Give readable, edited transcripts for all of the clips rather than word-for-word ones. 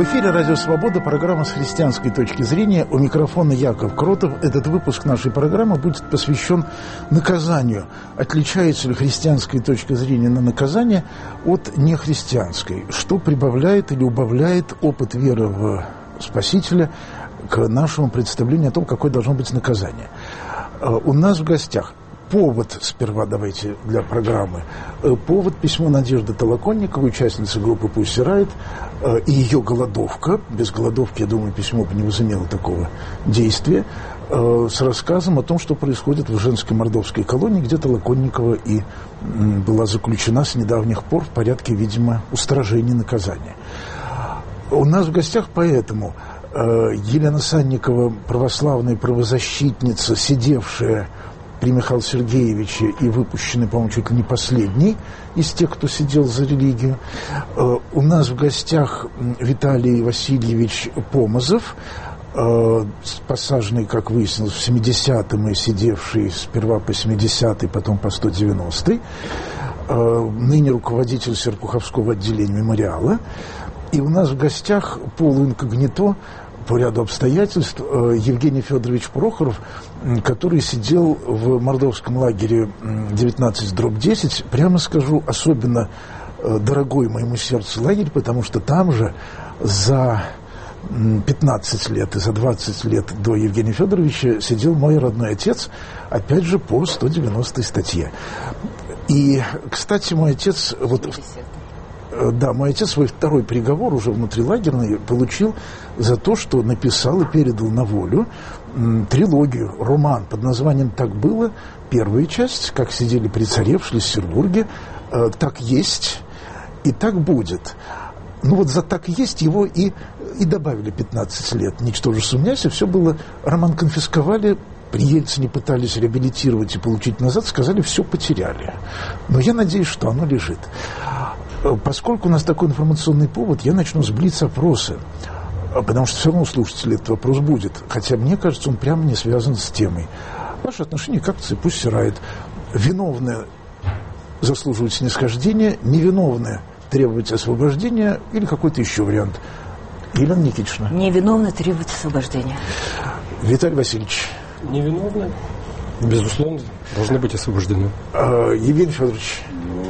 эфире «Радио Свобода», программа «С христианской точки зрения». У микрофона Яков Кротов. Этот выпуск нашей программы будет посвящен наказанию. Отличается ли христианская точка зрения на наказание от нехристианской? Что прибавляет или убавляет опыт веры в Спасителя к нашему представлению о том, какое должно быть наказание? У нас в гостях повод, сперва давайте для программы, повод — письмо Надежды Толоконниковой, участницы группы «Пусть Райт», и ее голодовка. Без голодовки, я думаю, письмо бы не возымело такого действия, с рассказом о том, что происходит в женской мордовской колонии, где Толоконникова и была заключена с недавних пор в порядке, видимо, устражения наказания. У нас в гостях поэтому Елена Санникова, православная правозащитница, сидевшая при Михаиле Сергеевиче и выпущенный, по-моему, чуть ли не последний из тех, кто сидел за религию. У нас в гостях Виталий Васильевич Помазов, посаженный, как выяснилось, в 70-м и сидевший сперва по 70-й, потом по 190-й, ныне руководитель Серпуховского отделения мемориала. И у нас в гостях полуинкогнито по ряду обстоятельств Евгений Федорович Прохоров, который сидел в мордовском лагере 19/10, прямо скажу, особенно дорогой моему сердцу лагерь, потому что там же за 15 лет и за 20 лет до Евгения Федоровича сидел мой родной отец, опять же, по 190-й статье. И, кстати, мой отец... Да, мой отец свой второй приговор, уже внутрилагерный, получил за то, что написал и передал на волю трилогию, роман под названием «Так было». Первая часть, как сидели при царе в Шлиссельбурге, «Так есть» и «Так будет». Ну вот за «Так есть» его и добавили 15 лет. Ничтоже сумняйся, все было, роман конфисковали, при Ельцине пытались реабилитировать и получить назад, сказали, все потеряли. Но я надеюсь, что оно лежит. Поскольку у нас такой информационный повод, я начну с блиц-опроса, потому что все равно у слушателей этот вопрос будет, хотя мне кажется, он прямо не связан с темой. Ваше отношение к акции «Пусть Райт». Виновные заслуживают снисхождения, невиновные требуют освобождения или какой-то еще вариант? Елена Никитична. Невиновные требуют освобождения. Виталий Васильевич. Невиновные, безусловно, должны быть освобождены. Евгений Федорович.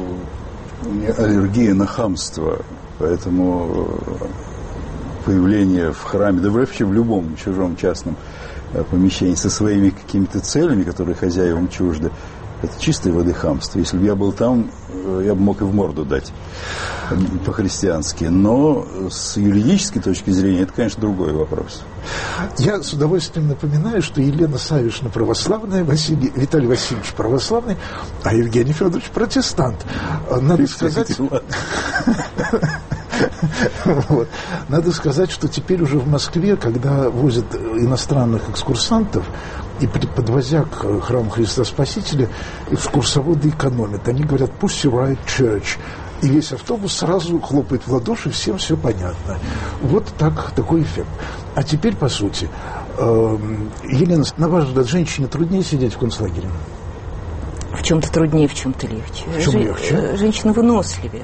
У меня аллергия на хамство, поэтому появление в храме, да вообще в любом чужом частном помещении со своими какими-то целями, которые хозяевам чужды, это чистой воды хамство. Если бы я был там, я бы мог и в морду дать по-христиански. Но с юридической точки зрения это, конечно, другой вопрос. Я с удовольствием напоминаю, что Елена Савишна православная, Виталий Васильевич православный, а Евгений Федорович протестант. Надо сказать... Вот. Надо сказать, что теперь уже в Москве, когда возят иностранных экскурсантов, и подвозя к храму Христа Спасителя, экскурсоводы экономят. Они говорят «Pussy Riot Church». И весь автобус сразу хлопает в ладоши, всем все понятно. Вот такой эффект. А теперь по сути. Елена, на ваш взгляд, женщине труднее сидеть в концлагере? В чем-то труднее, в чем-то легче. В чем легче? Женщина выносливее.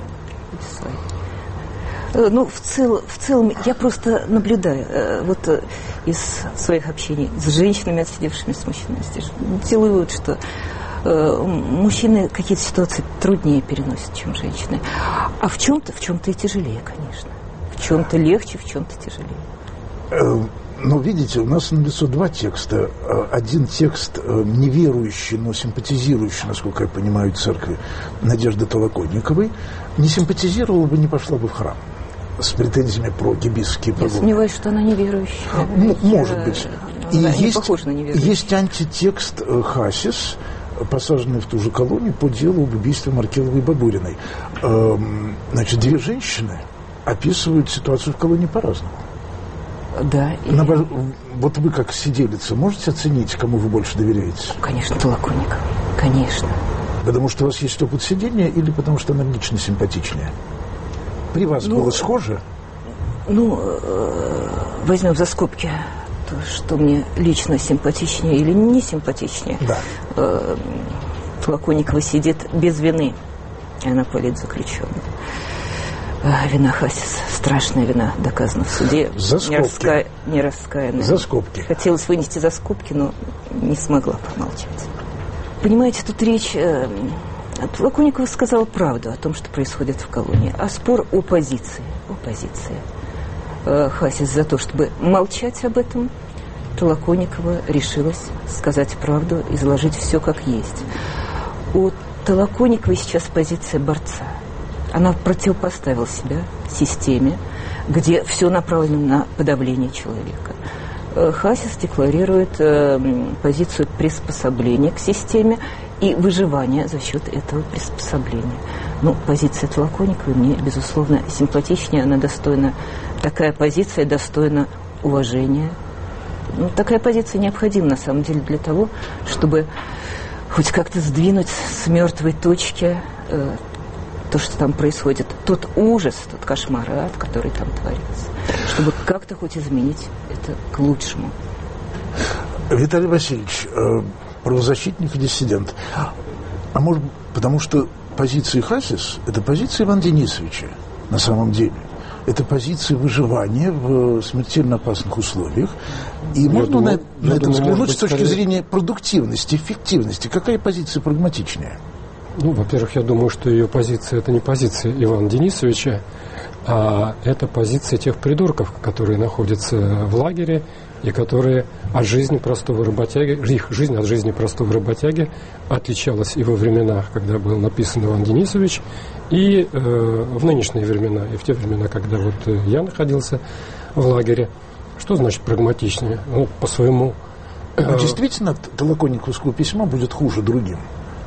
Ну, в целом, я просто наблюдаю вот из своих общений с женщинами, отсидевшими с мужчинами здесь, делаю вывод, что мужчины какие-то ситуации труднее переносят, чем женщины. А в чем-то и тяжелее, конечно. В чем-то легче, в чем-то тяжелее. Но видите, у нас налицо два текста. Один текст неверующий, но симпатизирующий, насколько я понимаю, церкви Надежды Толоконниковой. Не симпатизировала бы, не пошла бы в храм с претензиями про гибисские погоны. Я сомневаюсь, что она неверующая. Может быть. И есть антитекст Хасис, посаженный в ту же колонию по делу об убийстве Маркеловой и Бабуриной. Значит, две женщины описывают ситуацию в колонии по-разному. Да. Вот вы, как сиделица, можете оценить, кому вы больше доверяете? Конечно, Толоконниковой. Конечно. Потому что у вас есть опыт сидения или потому что она лично симпатичнее? При вас было схоже? Возьмем за скобки то, что мне лично симпатичнее или не симпатичнее. Да. Толоконникова сидит без вины, и она политзаключенная. Вина Хасиса, страшная вина, доказана в суде. За скобки. Нераскаянная. За скобки. Хотелось вынести за скобки, но не смогла помолчать. Понимаете, тут речь... Толоконникова сказала правду о том, что происходит в колонии, а спор о позиции. Хасис за то, чтобы молчать об этом, Толоконникова решилась сказать правду, изложить все как есть. У Толоконниковой сейчас позиция борца. Она противопоставила себя системе, где все направлено на подавление человека. Хасис декларирует позицию приспособления к системе и выживания за счет этого приспособления. Позиция Толоконниковой мне, безусловно, симпатичнее. Она достойна, такая позиция достойна уважения. Такая позиция необходима, на самом деле, для того, чтобы хоть как-то сдвинуть с мертвой точки то, что там происходит, тот ужас, тот кошмар, который там творится, чтобы как-то хоть изменить это к лучшему. Виталий Васильевич, правозащитник и диссидент. А может, потому что позиция Хасис – это позиция Ивана Денисовича на самом деле. Это позиция выживания в смертельно опасных условиях. И можно на это взглянуть с точки зрения продуктивности, эффективности. Какая позиция прагматичнее? Во-первых, я думаю, что ее позиция – это не позиция Ивана Денисовича, а это позиция тех придурков, которые находятся в лагере и которые от жизни простого работяги, их жизнь от жизни простого работяги отличалась и во времена, когда был написан Иван Денисович, и в нынешние времена, и в те времена, когда я находился в лагере. Что значит прагматичнее? По своему... Действительно, Толоконниковского письма будет хуже другим?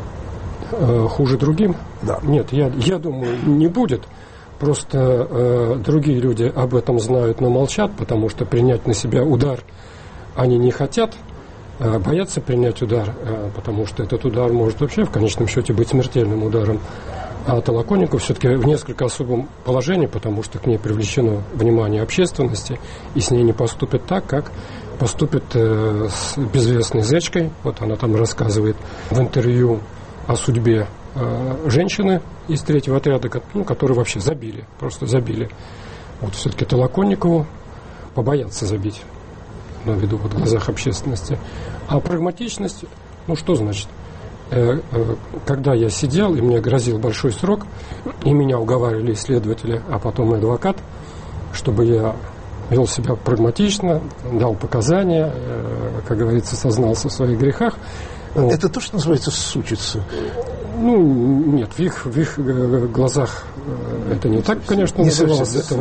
Хуже другим? Да. Нет, я думаю, не будет. Просто другие люди об этом знают, но молчат, потому что принять на себя удар они не хотят, боятся принять удар, потому что этот удар может вообще в конечном счете быть смертельным ударом. А Толоконников все-таки в несколько особом положении, потому что к ней привлечено внимание общественности, и с ней не поступит так, как поступит с безвестной зечкой. Она там рассказывает в интервью о судьбе женщины из третьего отряда, которые вообще просто забили. Все-таки Толоконникову побоятся забить на виду в глазах общественности. А прагматичность, что значит? Когда я сидел, и мне грозил большой срок, и меня уговаривали следователи, а потом и адвокат, чтобы я вел себя прагматично, дал показания, как говорится, сознался в своих грехах. Это то, что называется сучиться? Нет, в их глазах это не так, конечно, называлось. Это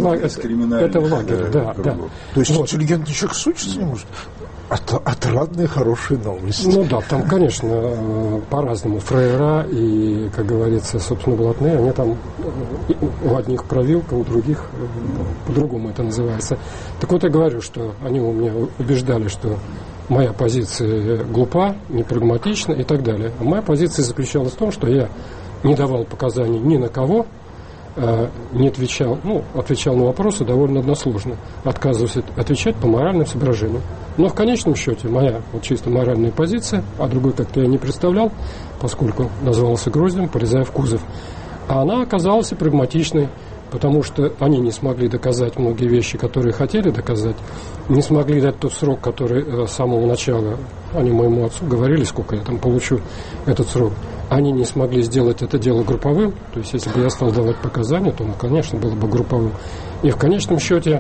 в лагере, да. То есть интеллигентный человек сучиться не может? Отрадная, хорошая новость. Там, конечно, по-разному. Фраера и, как говорится, собственно, блатные, они там у одних провилка, у других по-другому это называется. Так я говорю, что они у меня убеждали, что моя позиция глупа, непрагматична и так далее. А моя позиция заключалась в том, что я не давал показаний ни на кого, не отвечал, отвечал на вопросы довольно односложно, отказывался отвечать по моральным соображениям. Но в конечном счете моя чисто моральная позиция, а другой как-то я не представлял, поскольку назвался Гроздем, полезая в кузов, а она оказалась и прагматичной, потому что они не смогли доказать многие вещи, которые хотели доказать, не смогли дать тот срок, который с самого начала, они моему отцу говорили, сколько я там получу этот срок, они не смогли сделать это дело групповым, то есть если бы я стал давать показания, то, конечно, было бы групповым. И в конечном счете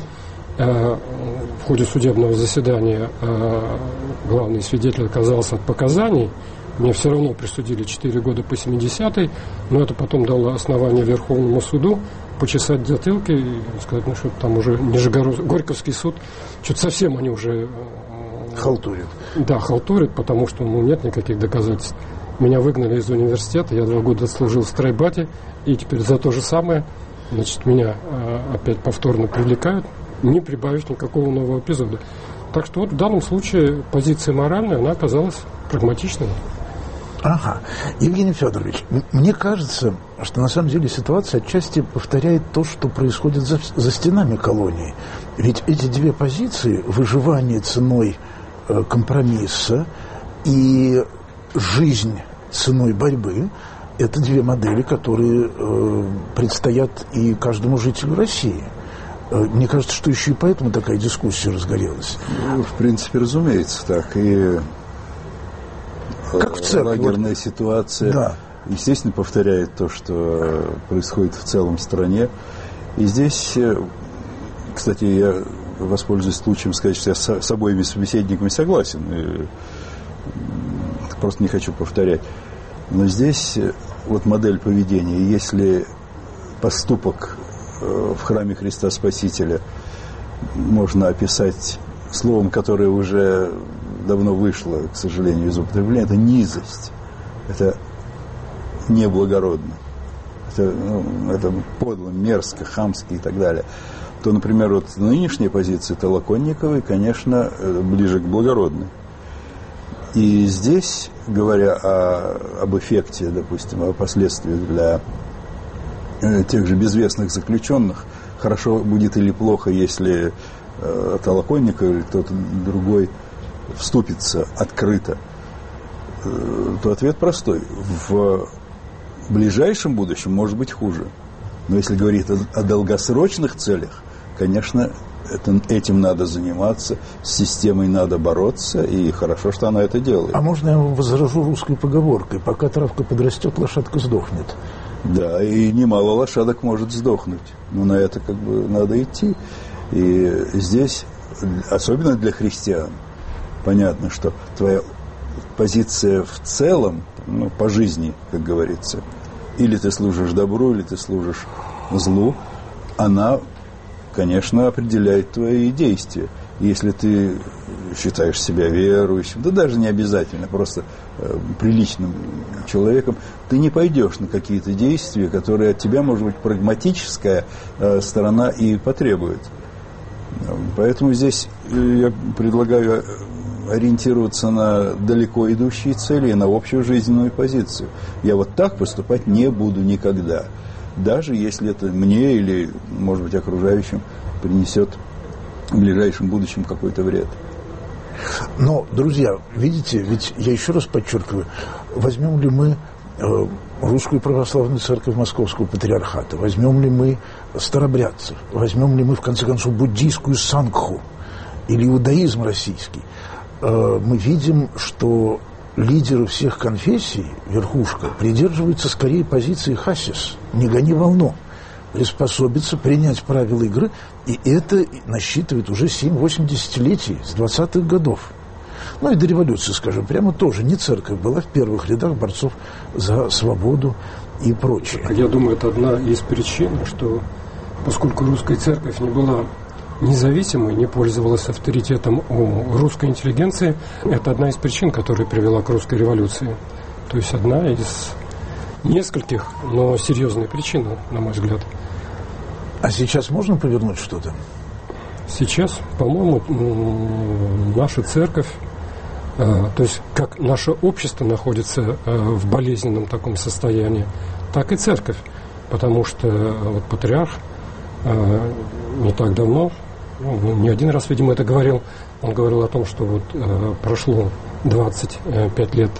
в ходе судебного заседания главный свидетель отказался от показаний, мне все равно присудили 4 года по 70-й, но это потом дало основание Верховному суду почесать затылки и сказать, что там уже Горьковский суд, что-то совсем они уже... Халтурят. Да, халтурят, потому что нет никаких доказательств. Меня выгнали из университета, я 2 года служил в стройбате, и теперь за то же самое, меня опять повторно привлекают, не прибавив никакого нового эпизода. Так что в данном случае позиция моральная, она оказалась прагматичной. Ага. Евгений Федорович, мне кажется, что на самом деле ситуация отчасти повторяет то, что происходит за стенами колонии. Ведь эти две позиции, выживание ценой компромисса и жизнь ценой борьбы, это две модели, которые предстоят и каждому жителю России. Мне кажется, что еще и поэтому такая дискуссия разгорелась. Ну, в принципе, разумеется, так. И как в церкви. Лагерная ситуация, да, естественно, повторяет то, что происходит в целом в стране. И здесь, кстати, я воспользуюсь случаем сказать, что я с обоими собеседниками согласен. И просто не хочу повторять. Но здесь вот модель поведения. Если поступок в храме Христа Спасителя можно описать словом, которое уже давно вышло, к сожалению, из употребления, это низость, это неблагородно, это подло, мерзко, хамски и так далее, то, например, вот нынешняя позиция Толоконниковой, конечно, ближе к благородной. И здесь, говоря об эффекте, допустим, о последствиях для тех же безвестных заключенных, хорошо будет или плохо, если Толоконников или кто-то другой вступится открыто, то ответ простой. В ближайшем будущем может быть хуже. Но если говорить о долгосрочных целях, конечно, этим надо заниматься, с системой надо бороться, и хорошо, что она это делает. А можно я вам возражу русской поговоркой: пока травка подрастет, лошадка сдохнет. Да, и немало лошадок может сдохнуть. Но на это как бы надо идти. И здесь, особенно для христиан, понятно, что твоя позиция в целом, по жизни, как говорится, или ты служишь добру, или ты служишь злу, она, конечно, определяет твои действия. Если ты считаешь себя верующим, да даже не обязательно, просто приличным человеком, ты не пойдешь на какие-то действия, которые от тебя, может быть, прагматическая сторона и потребует. Поэтому здесь я предлагаю ориентироваться на далеко идущие цели и на общую жизненную позицию. Я вот так поступать не буду никогда, даже если это мне или, может быть, окружающим принесет в ближайшем будущем какой-то вред. Но, друзья, видите, ведь я еще раз подчеркиваю, возьмем ли мы Русскую Православную Церковь Московского Патриархата, возьмем ли мы старобрядцев, возьмем ли мы, в конце концов, буддийскую сангху или иудаизм российский, мы видим, что лидеры всех конфессий, верхушка, придерживаются скорее позиции хасис, не гони волну, приспособиться, принять правила игры, и это насчитывает уже 7-8 десятилетий с 20-х годов. Ну и до революции, скажем, прямо тоже не церковь была в первых рядах борцов за свободу и прочее. Я думаю, это одна из причин, что поскольку русская церковь не была независимой, не пользовалась авторитетом у русской интеллигенции, это одна из причин, которая привела к русской революции. То есть одна из нескольких, но серьезная причина, на мой взгляд. А сейчас можно повернуть что-то? Сейчас, по-моему, наша церковь, то есть как наше общество находится в болезненном таком состоянии, так и церковь. Потому что вот патриарх не так давно, не один раз, видимо, это говорил, он говорил о том, что вот прошло 25 лет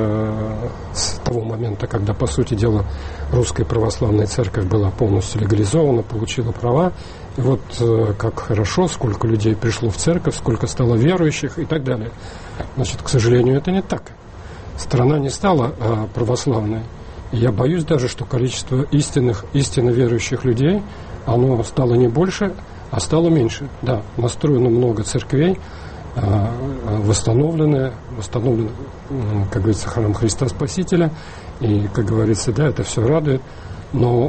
с того момента, когда, по сути дела, Русская Православная Церковь была полностью легализована, получила права. И вот как хорошо, сколько людей пришло в церковь, сколько стало верующих и так далее. Значит, к сожалению, это не так. Страна не стала православной. И я боюсь даже, что количество истинно верующих людей, оно стало не больше, а стало меньше. Да, настроено много церквей, восстановлены, как говорится, храм Христа Спасителя. И, как говорится, да, это все радует. Но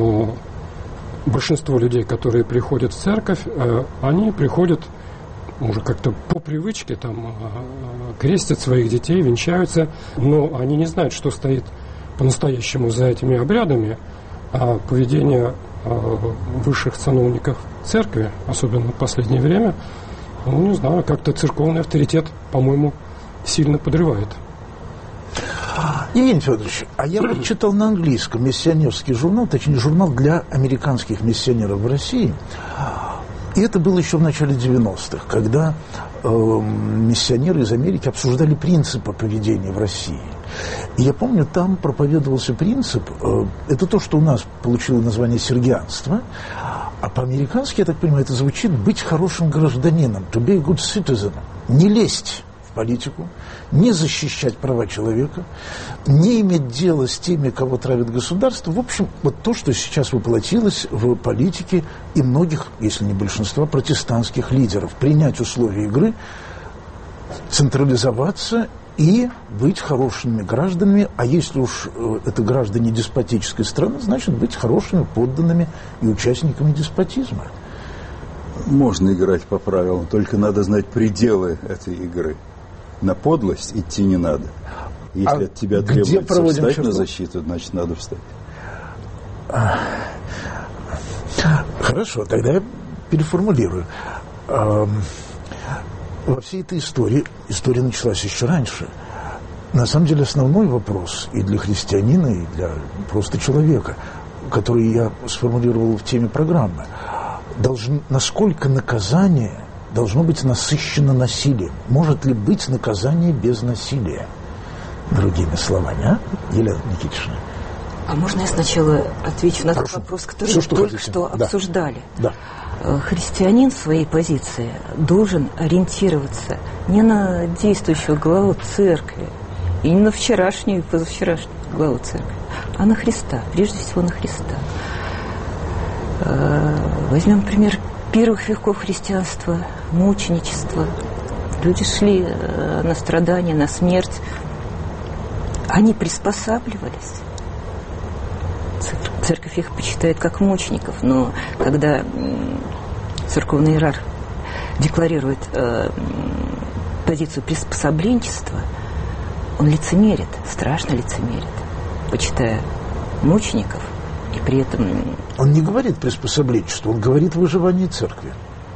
большинство людей, которые приходят в церковь, они приходят уже как-то по привычке, там, крестят своих детей, венчаются, но они не знают, что стоит по-настоящему за этими обрядами, а поведение высших сановников церкви, особенно в последнее время, ну, не знаю, как-то церковный авторитет, по-моему, сильно подрывает. Евгений Федорович, а я вот читал на английском миссионерский журнал, точнее журнал для американских миссионеров в России. И это было еще в начале 90-х, когда миссионеры из Америки обсуждали принципы поведения в России. И я помню, там проповедовался принцип, это то, что у нас получило название сергианство, а по-американски, я так понимаю, это звучит «быть хорошим гражданином», to be a good citizen, не лезть в политику, не защищать права человека, не иметь дела с теми, кого травит государство. В общем, вот то, что сейчас воплотилось в политике и многих, если не большинства, протестантских лидеров. Принять условия игры, централизоваться и быть хорошими гражданами, а если уж это граждане деспотической страны, значит быть хорошими подданными и участниками деспотизма. Можно играть по правилам, только надо знать пределы этой игры. На подлость идти не надо. Если от тебя требуется встать на защиту, значит, надо встать. Хорошо, тогда я переформулирую. Во всей этой история началась еще раньше. На самом деле основной вопрос и для христианина, и для просто человека, который я сформулировал в теме программы, насколько наказание должно быть насыщено насилием. Может ли быть наказание без насилия? Другими словами, а? Елена Никитична. А можно я сначала отвечу на тот вопрос, который мы только что обсуждали? Да. Христианин в своей позиции должен ориентироваться не на действующую главу церкви и не на вчерашнюю и позавчерашнюю главу церкви, а на Христа, прежде всего на Христа. Возьмем пример первых веков христианства, мученичества. Люди шли на страдания, на смерть. Они приспосабливались. Церковь их почитает как мучеников, но когда церковный иерарх декларирует позицию приспособленчества, он лицемерит, страшно лицемерит, почитая мучеников, и при этом... Он не говорит приспособленчество, он говорит выживание церкви.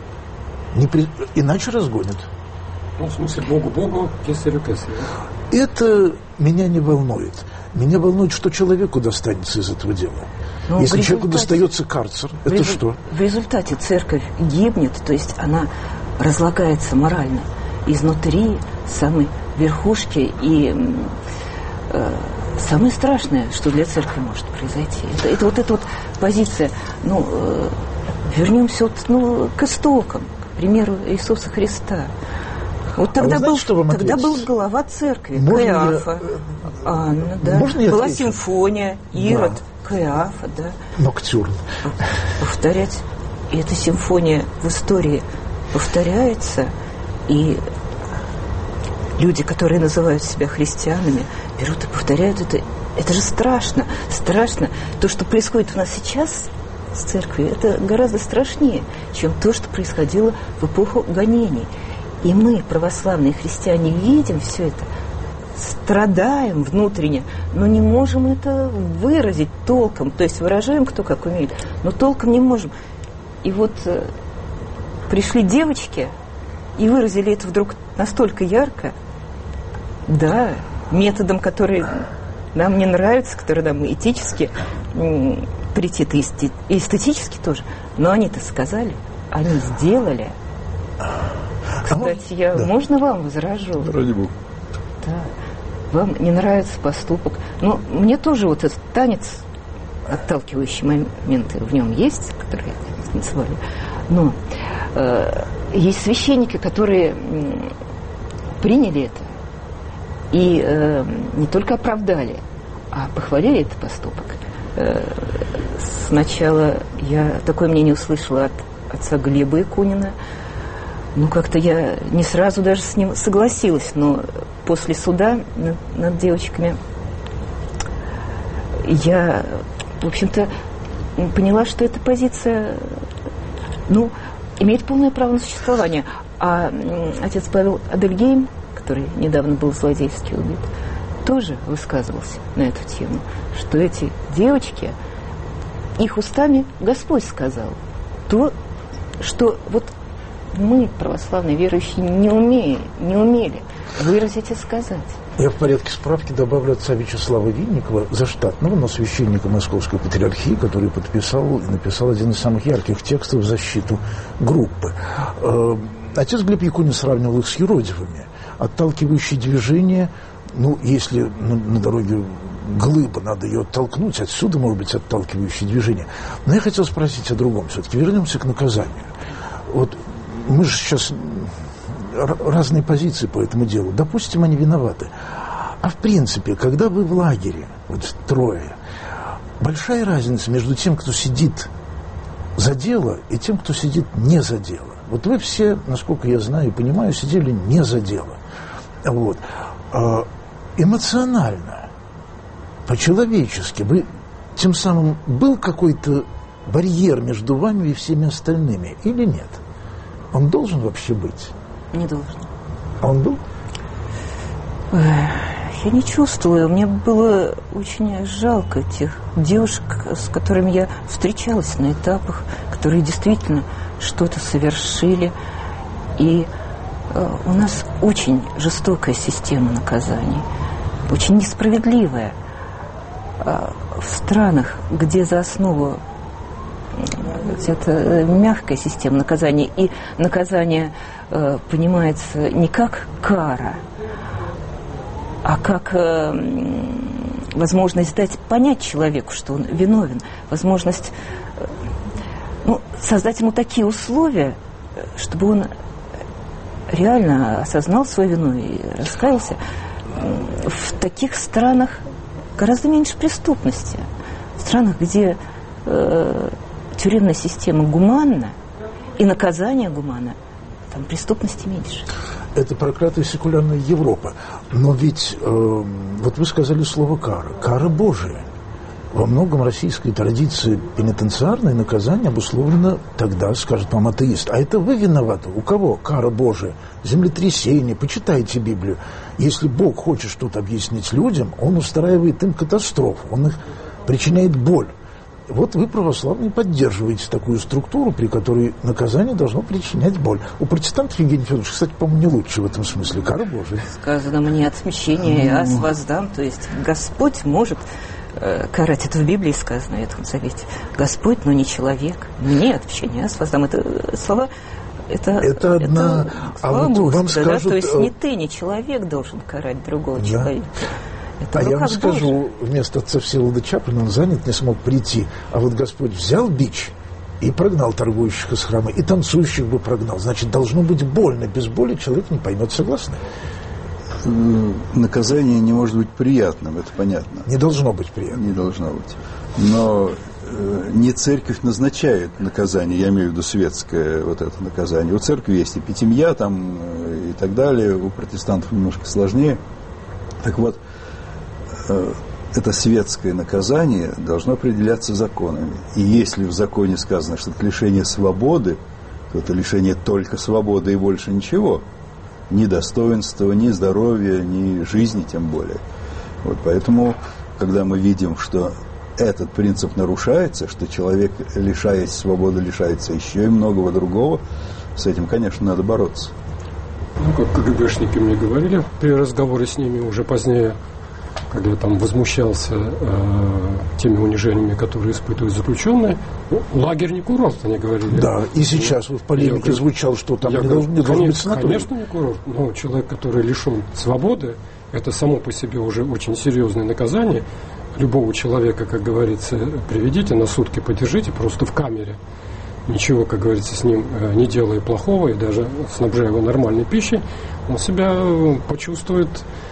Иначе разгонят. Ну, в смысле, Богу, кесарю. Это меня не волнует. Меня волнует, что человеку достанется из этого дела. Но если человеку достается карцер, это что? В результате церковь гибнет, то есть она разлагается морально изнутри самой верхушки. И самое страшное, что для церкви может произойти, это вот эта вот позиция. Вернемся к истокам, к примеру Иисуса Христа. Вот тогда, был глава церкви, Каиафа, Анна, да. Была симфония, Ирод, да. Каиафа, да. Ноктюрн. Повторять. И эта симфония в истории повторяется, и люди, которые называют себя христианами, берут и повторяют это. Это же страшно. Страшно. То, что происходит у нас сейчас с церковью, это гораздо страшнее, чем то, что происходило в эпоху гонений. И мы, православные христиане, видим все это, страдаем внутренне, но не можем это выразить толком. То есть выражаем кто как умеет, но толком не можем. И вот пришли девочки и выразили это вдруг настолько ярко, да, методом, который нам не нравится, который нам этически претит, и эстетически тоже. Но они-то сказали, они сделали. Кстати, можно вам возражу? Ради Бога. Да. Вам не нравится поступок. Но мне тоже вот этот танец, отталкивающие моменты в нем есть, которые танцевали. Но есть священники, которые приняли это и не только оправдали, а похвалили этот поступок. Сначала я такое мнение услышала от отца Глеба Якунина. Как-то я не сразу даже с ним согласилась, но после суда над девочками я, в общем-то, поняла, что эта позиция, имеет полное право на существование. А отец Павел Адельгейм, который недавно был злодейски убит, тоже высказывался на эту тему, что эти девочки, их устами Господь сказал то, что вот мы, православные верующие, не умели. выразить и сказать. Я в порядке справки добавлю отца Вячеслава Винникова, заштатного, но священника Московской Патриархии, который подписал и написал один из самых ярких текстов в защиту группы. Отец Глеб Якунин сравнивал их с юродивыми. Отталкивающие движения, ну, если на дороге глыба, надо ее оттолкнуть, отсюда, может быть, отталкивающие движения. Но я хотел спросить о другом все-таки. Вернемся к наказанию. Вот мы же сейчас разные позиции по этому делу. Допустим, они виноваты. А в принципе, когда вы в лагере, вот трое, большая разница между тем, кто сидит за дело, и тем, кто сидит не за дело. Вот вы все, насколько я знаю и понимаю, сидели не за дело. Вот. Эмоционально, по-человечески, вы тем самым был какой-то барьер между вами и всеми остальными или нет? Он должен вообще быть? Не должен. А он был? Я не чувствую. Мне было очень жалко тех девушек, с которыми я встречалась на этапах, которые действительно что-то совершили. И у нас очень жестокая система наказаний, очень несправедливая. В странах, где за основу это мягкая система наказания, и наказание понимается не как кара, а как возможность дать понять человеку, что он виновен, возможность создать ему такие условия, чтобы он реально осознал свою вину и раскаялся. В таких странах гораздо меньше преступности. В странах, где тюремная система гуманна и наказание гуманно, там преступности меньше. Это проклятая секулярная Европа. Но ведь, вот вы сказали слово «кара». Кара Божия. Во многом российской традиции пенитенциарное наказание обусловлено тогда, скажет вам атеист. А это вы виноваты. У кого кара Божия? Землетрясение. Почитайте Библию. Если Бог хочет что-то объяснить людям, Он устраивает им катастрофу. Он их причиняет боль. Вот вы, православные, поддерживаете такую структуру, при которой наказание должно причинять боль. У протестантов, Евгений Федорович, кстати, по-моему, не лучше в этом смысле. Кара Божия. Сказано мне отмщение, аз воздам. То есть Господь может карать. Это в Библии сказано, в Ветхом Завете. Господь, но не человек. Мне отмщение, аз воздам. Это слова... Это одна... слава вот Господа, вам скажут... да? То есть не ты, не человек должен карать другого человека. А я вам скажу, вместо отца Всеволода Чаплина он занят, не смог прийти. А вот Господь взял бич и прогнал торгующих из храма, и танцующих бы прогнал. Значит, должно быть больно. Без боли человек не поймет, согласны? Наказание не может быть приятным, это понятно. Не должно быть приятным. Не должно быть. Но не церковь назначает наказание, я имею в виду светское вот это наказание. У церкви есть эпитемья там и так далее, у протестантов немножко сложнее. Так вот, это светское наказание должно определяться законами. И если в законе сказано, что это лишение свободы, то это лишение только свободы и больше ничего. Ни достоинства, ни здоровья, ни жизни тем более. Вот поэтому, когда мы видим, что этот принцип нарушается, что человек, лишаясь свободы, лишается еще и многого другого, с этим, конечно, надо бороться. Как КГБшники мне говорили при разговоре с ними уже позднее, когда я там возмущался теми унижениями, которые испытывают заключенные, лагерь не курорт, они говорили. Да, и сейчас в полемике звучало, что там не должен быть санаторий. Конечно, не курорт, но человек, который лишен свободы, это само по себе уже очень серьезное наказание. Любого человека, как говорится, приведите на сутки, подержите просто в камере. Ничего, как говорится, с ним не делая плохого, и даже снабжая его нормальной пищей, он себя почувствует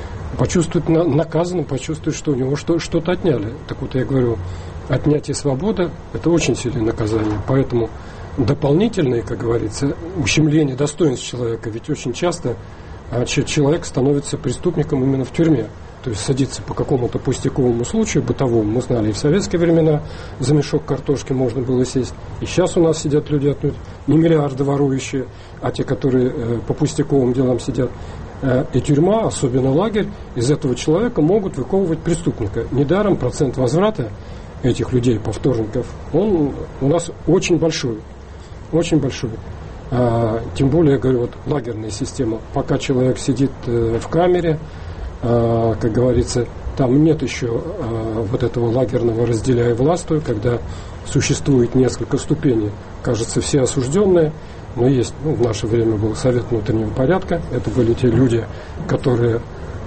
наказанным, почувствует, что у него что-то отняли. Так вот, я говорю, отнятие свободы – это очень сильное наказание. Поэтому дополнительное, как говорится, ущемление достоинства человека, ведь очень часто человек становится преступником именно в тюрьме. То есть садиться по какому-то пустяковому случаю, бытовому. Мы знали, и в советские времена за мешок картошки можно было сесть. И сейчас у нас сидят люди отнюдь не миллиарды ворующие, а те, которые по пустяковым делам сидят. И тюрьма, особенно лагерь, из этого человека могут выковывать преступника. Недаром процент возврата этих людей, повторников, он у нас очень большой. Очень большой. Тем более, говорю, вот лагерная система. Пока человек сидит в камере, как говорится, там нет еще вот этого лагерного разделяя властвуй, когда существует несколько ступеней. Кажется, все осужденные, но есть, в наше время был Совет внутреннего порядка. Это были те люди, которые,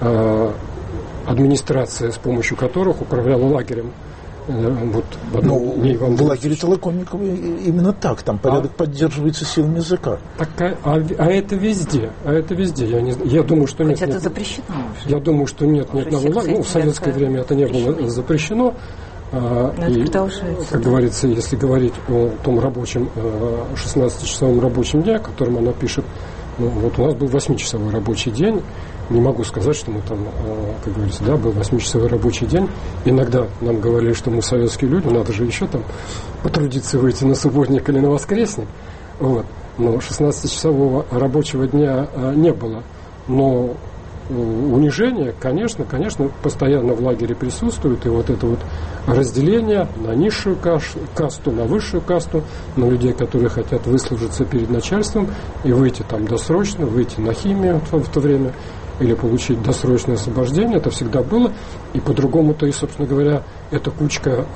администрация, с помощью которых управляла лагерем. Вот в лагере Толоконникова именно так, там порядок поддерживается силами языка. Это везде, Я думаю, что нет. Это запрещено уже. Я думаю, что нет ни одного лагеря. В советское время это не было запрещено. И, продолжается. Как говорится, если говорить о том рабочем 16-часовом рабочем дне, о котором она пишет, вот у нас был 8-часовой рабочий день. Не могу сказать, что мы там, как говорится, был 8-часовой рабочий день. Иногда нам говорили, что мы советские люди, надо же еще там потрудиться выйти на субботник или на воскресник. Вот. Но 16-часового рабочего дня не было. Но унижение, конечно, постоянно в лагере присутствует. И вот это вот разделение на низшую касту, на высшую касту, на людей, которые хотят выслужиться перед начальством и выйти там досрочно, выйти на химию в то время, или получить досрочное освобождение, это всегда было. И по-другому-то, и, собственно говоря, эта кучка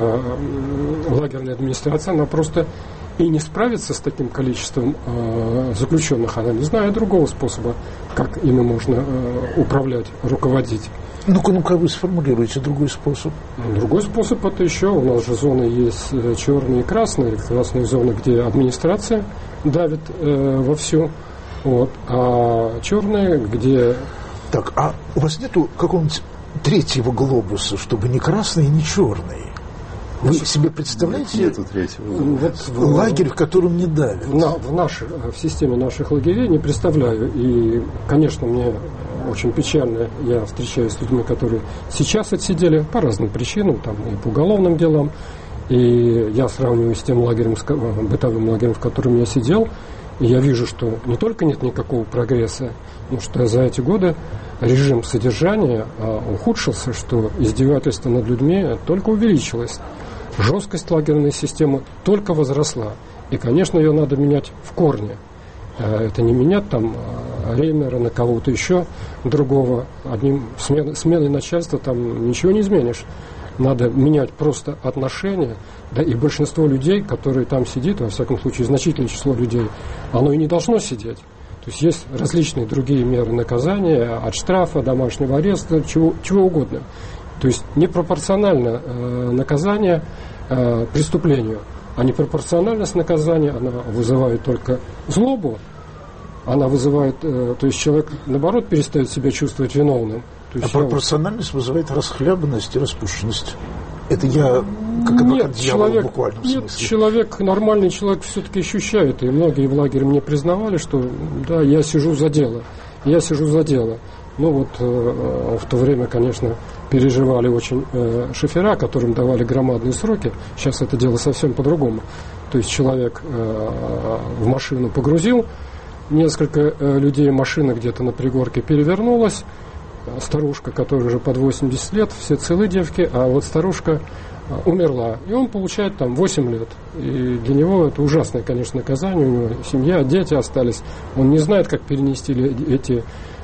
лагерной администрации, она просто и не справится с таким количеством заключенных. Она не знает другого способа, как ими можно управлять, руководить. Ну-ка, вы сформулируете другой способ. Другой способ это еще, у нас же зоны есть черные и красные. Красные зоны, где администрация давит вовсю. Вот. А черные, где... Так, а у вас нету какого-нибудь третьего глобуса, чтобы не красный, не черный? Вы себе представляете? Нету третьего. Лагерь, в котором не давят. В системе наших лагерей не представляю. И, конечно, мне очень печально. Я встречаюсь с людьми, которые сейчас отсидели по разным причинам, там и по уголовным делам. И я сравниваю с тем лагерем, бытовым лагерем, в котором я сидел. И я вижу, что не только нет никакого прогресса, но что за эти годы режим содержания ухудшился, что издевательство над людьми только увеличилось. Жесткость лагерной системы только возросла. И, конечно, ее надо менять в корне. Это не менять там Реймера на кого-то еще другого. Одним сменой начальства там ничего не изменишь. Надо менять просто отношения. Да, и большинство людей, которые там сидят, во всяком случае, значительное число людей, оно и не должно сидеть. То есть есть различные другие меры наказания, от штрафа, домашнего ареста, чего угодно. То есть непропорционально наказание преступлению. А непропорциональность наказания, она вызывает только злобу, она вызывает, то есть человек, наоборот, перестает себя чувствовать виновным. Пропорциональность вызывает расхлябанность и распущенность. Это я как адвокат дьявола в буквальном смысле. Нет, человек, нормальный человек все-таки ощущает. И многие в лагере мне признавали, что да, я сижу за дело. Ну вот в то время, конечно, переживали очень шофера, которым давали громадные сроки. Сейчас это дело совсем по-другому. То есть человек в машину погрузил, несколько людей, машина где-то на пригорке перевернулась, старушка, которая уже под 80 лет, все целые девки, а вот старушка умерла, и он получает там 8 лет. И для него это ужасное, конечно, наказание, у него семья, дети остались. Он не знает, как перенести эти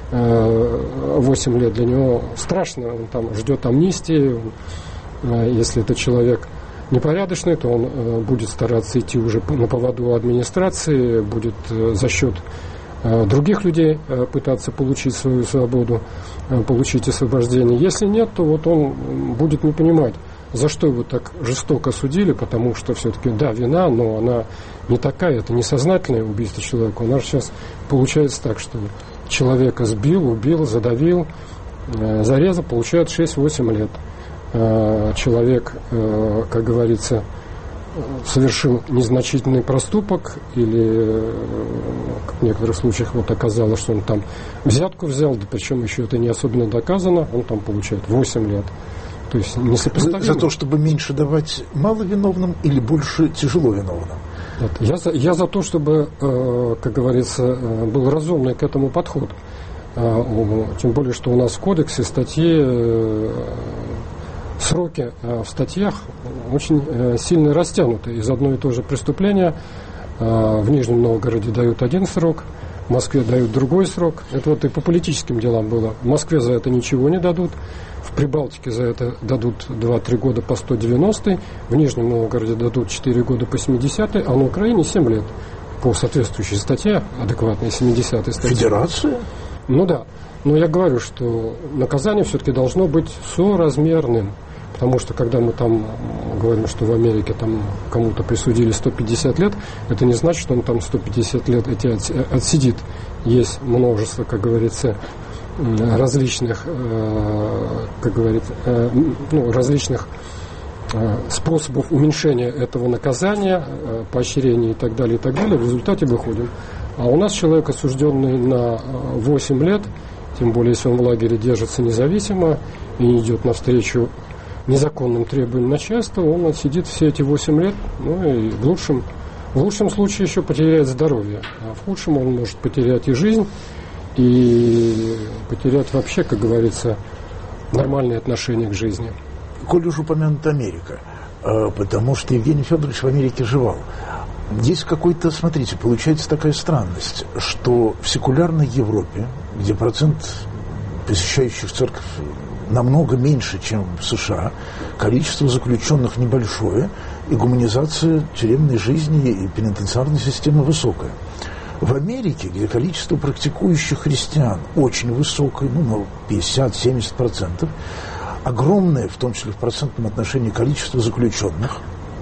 8 лет. Для него страшно, он там ждет амнистии. Если это человек непорядочный, то он будет стараться идти уже на поводу администрации, будет за счет других людей пытаться получить свою свободу, получить освобождение. Если нет, то вот он будет не понимать, за что его так жестоко судили, потому что все-таки, да, вина, но она не такая, это не сознательное убийство человека. У нас сейчас получается так, что человека сбил, убил, задавил, зарезал, получает 6-8 лет. Человек, как говорится, совершил незначительный проступок или, как в некоторых случаях вот оказалось, что он там взятку взял, да причем еще это не особенно доказано, он там получает 8 лет. То есть несопоставимо. За то, чтобы меньше давать маловиновным или больше тяжело виновным? Я за то, чтобы, как говорится, был разумный к этому подход. Тем более, что у нас в кодексе статьи, сроки в статьях очень сильно растянуты. Из одно и то же преступления В Нижнем Новгороде дают один срок, в Москве дают другой срок. Это вот и по политическим делам было. В Москве за это ничего не дадут, в Прибалтике за это дадут 2-3 года по 190-й, в Нижнем Новгороде дадут 4 года по 70-й, а на Украине 7 лет по соответствующей статье, адекватной 70-й статье. Федерация? Ну да. Но я говорю, что наказание все-таки должно быть соразмерным. Потому что когда мы там говорим, что в Америке там кому-то присудили 150 лет, это не значит, что он там 150 лет эти отсидит. Есть множество, как говорится, различных, как говорится, различных способов уменьшения этого наказания, поощрения и так далее, и так далее. В результате выходим. А у нас человек, осужденный на 8 лет, тем более, если он в лагере держится независимо и не идет навстречу незаконным требованиям начальства, он отсидит все эти 8 лет, ну и в лучшем случае еще потеряет здоровье, а в худшем он может потерять и жизнь, и потерять вообще, как говорится, нормальные отношения к жизни. Коль уж упомянута Америка, потому что Евгений Федорович в Америке жевал. Здесь какой-то, смотрите, получается такая странность, что в секулярной Европе, где процент посещающих церковь намного меньше, чем в США, количество заключенных небольшое, и гуманизация тюремной жизни и пенитенциарной системы высокая. В Америке, где количество практикующих христиан очень высокое, на 50-70%, огромное, в том числе в процентном отношении, количество заключенных,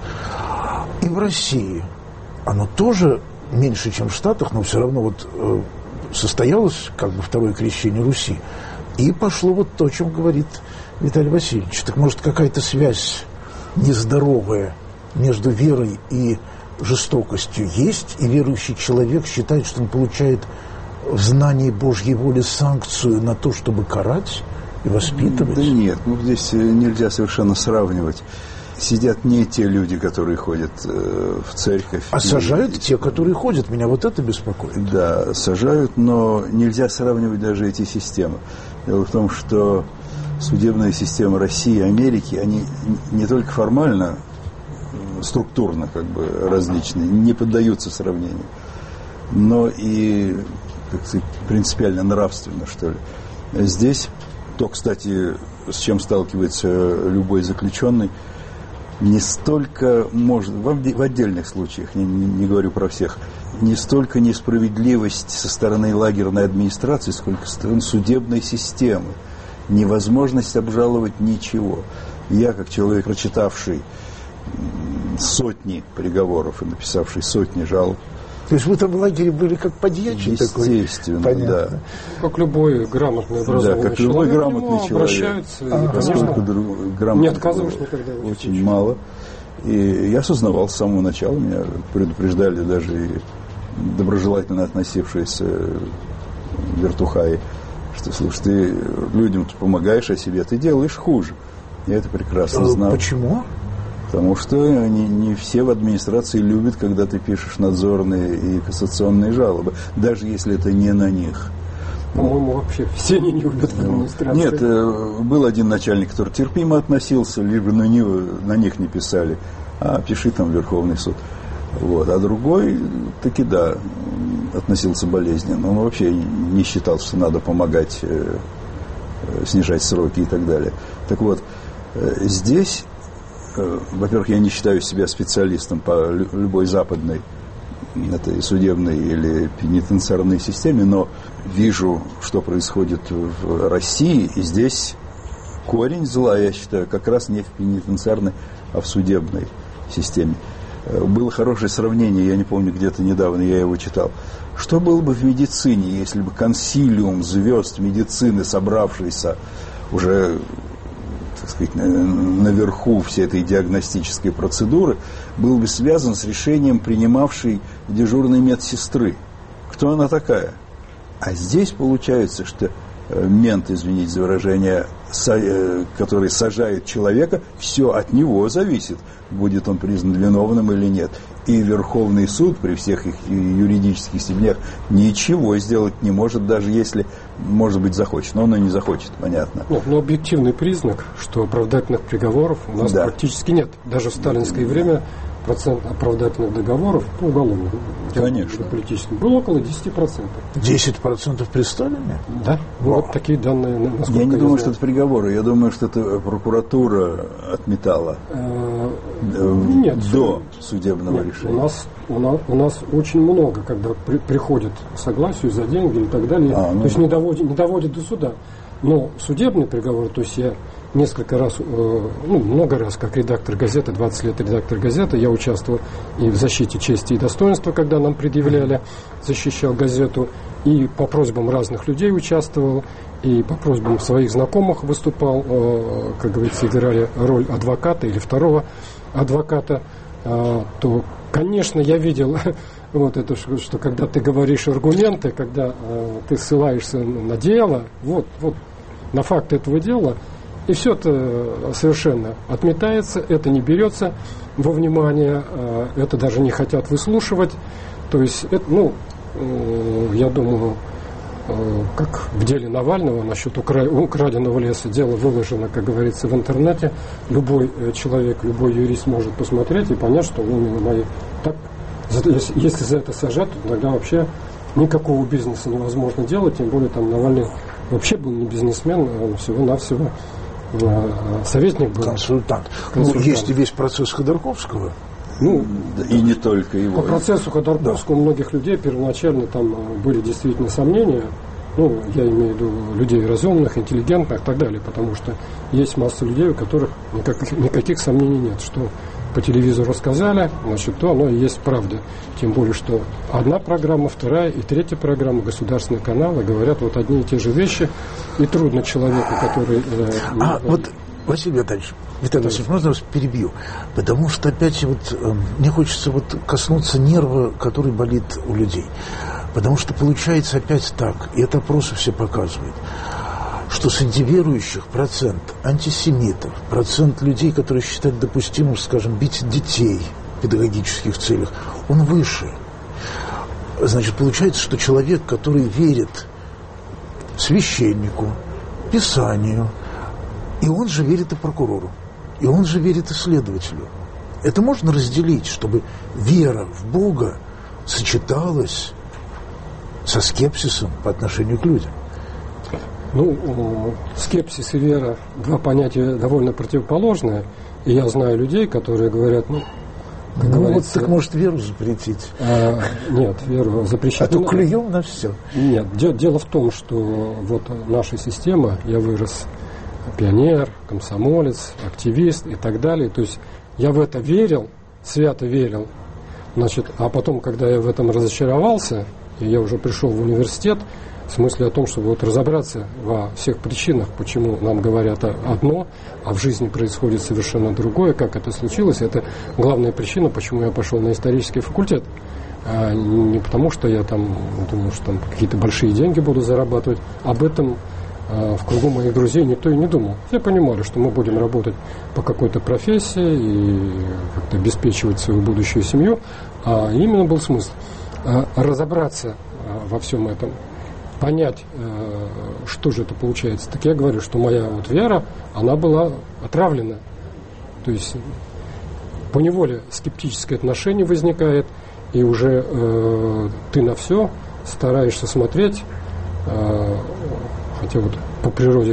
и в России оно тоже меньше, чем в Штатах, но все равно состоялось как бы второе крещение Руси. И пошло вот то, о чем говорит Виталий Васильевич. Так может, какая-то связь нездоровая между верой и жестокостью есть, и верующий человек считает, что он получает в знании Божьей воли санкцию на то, чтобы карать и воспитывать? Да нет, здесь нельзя совершенно сравнивать. Сидят не те люди, которые ходят в церковь. А сажают те, которые ходят. Меня вот это беспокоит. Да, сажают, но нельзя сравнивать даже эти системы. Дело в том, что судебная система России и Америки, они не только формально, структурно как бы различные, не поддаются сравнению, но и, как сказать, принципиально нравственно, что ли. Здесь то, кстати, с чем сталкивается любой заключенный, не столько, может, в отдельных случаях, не говорю про всех, не столько несправедливость со стороны лагерной администрации, сколько со стороны судебной системы. Невозможность обжаловать ничего. Я, как человек, прочитавший сотни приговоров и написавший сотни жалоб. То есть вы там в лагере были как подьячий такой? Естественно, понятно. Да. Как любой грамотный образованный как любой грамотный человек. Обращаются, конечно, не отказываешь никогда. Очень мало. И я осознавал с самого начала, меня предупреждали даже и доброжелательно относившиеся вертухаи, что, слушай, ты людям помогаешь, а себе ты делаешь хуже. Я это прекрасно знал. Почему? Потому что не все в администрации любят, когда ты пишешь надзорные и кассационные жалобы, даже если это не на них. По-моему, вообще все не любят в администрации. Нет, был один начальник, который терпимо относился, либо на них не писали, а пиши там в Верховный суд. Вот. А другой, таки да, относился болезненно. Он вообще не считал, что надо помогать, снижать сроки и так далее. Так вот, здесь, во-первых, я не считаю себя специалистом по любой западной этой судебной или пенитенциарной системе, но вижу, что происходит в России, и здесь корень зла, я считаю, как раз не в пенитенциарной, а в судебной системе. Было хорошее сравнение, я не помню, где-то недавно я его читал. Что было бы в медицине, если бы консилиум звезд медицины, собравшийся уже, так сказать, наверху всей этой диагностической процедуры, был бы связан с решением принимавшей дежурной медсестры. Кто она такая? А здесь получается, что мент, извините за выражение, который сажает человека, все от него зависит, будет он признан виновным или нет. И Верховный суд при всех их юридических степенях ничего сделать не может, даже если, может быть, захочет. Но он и не захочет, понятно. Нет, но объективный признак, что оправдательных приговоров у нас практически нет. Даже в сталинское время процент оправдательных договоров по уголовным, конечно, политическим, было около 10%. 10% при Сталине? Да, вот такие данные. Я не думаю, что это приговоры, я думаю, что это прокуратура отметала до судебного решения. У нас очень много, когда приходят к согласию за деньги и так далее, то есть не доводят до суда. Но судебный приговор, то есть я несколько раз, много раз, как редактор газеты, 20 лет редактор газеты, я участвовал и в защите чести и достоинства, когда нам предъявляли, защищал газету, и по просьбам разных людей участвовал, и по просьбам своих знакомых выступал, как говорится, играли роль адвоката или второго адвоката, то, конечно, я видел вот это, что когда ты говоришь аргументы, когда ты ссылаешься на дело, вот на факт этого дела, и все это совершенно отметается, это не берется во внимание, это даже не хотят выслушивать. То есть, это, я думаю, как в деле Навального насчет украденного леса, дело выложено, как говорится, в интернете. Любой человек, любой юрист может посмотреть и понять, что именно мои... Так, если за это сажать, то тогда вообще никакого бизнеса невозможно делать, тем более там Навальный вообще был не бизнесмен, он всего-навсего советник был. Консультант. Есть и весь процесс Ходорковского. И не только его. По процессу Ходорковского у многих людей первоначально там были действительно сомнения. Я имею в виду людей разумных, интеллигентных и так далее, потому что есть масса людей, у которых никаких сомнений нет, что по телевизору сказали, значит, то оно и есть правда. Тем более, что одна программа, вторая и третья программа, государственные каналы говорят вот одни и те же вещи, и трудно человеку, который... Василий Витальевич, можно вас перебью? Потому что опять мне хочется коснуться нерва, который болит у людей. Потому что получается опять так, и это опросы все показывают, что среди верующих процент антисемитов, процент людей, которые считают допустимым, скажем, бить детей в педагогических целях, он выше. Значит, получается, что человек, который верит священнику, Писанию, и он же верит и прокурору, и он же верит и следователю. Это можно разделить, чтобы вера в Бога сочеталась со скепсисом по отношению к людям. Скепсис и вера – два понятия довольно противоположные. И я знаю людей, которые говорят, так может веру запретить? Нет, веру запрещать. А то клюем на все. Нет, дело в том, что наша система, я вырос пионер, комсомолец, активист и так далее. То есть я в это верил, свято верил. А потом, когда я в этом разочаровался, и я уже пришел в университет, в смысле о том, чтобы разобраться во всех причинах, почему нам говорят одно, а в жизни происходит совершенно другое, как это случилось. Это главная причина, почему я пошел на исторический факультет. Не потому, что я думаю, что какие-то большие деньги буду зарабатывать. Об этом в кругу моих друзей никто и не думал. Все понимали, что мы будем работать по какой-то профессии и как-то обеспечивать свою будущую семью. А именно был смысл разобраться во всем этом, понять, что же это получается. Так я говорю, что моя вера, она была отравлена. То есть поневоле скептическое отношение возникает, и уже ты на все стараешься смотреть, хотя по природе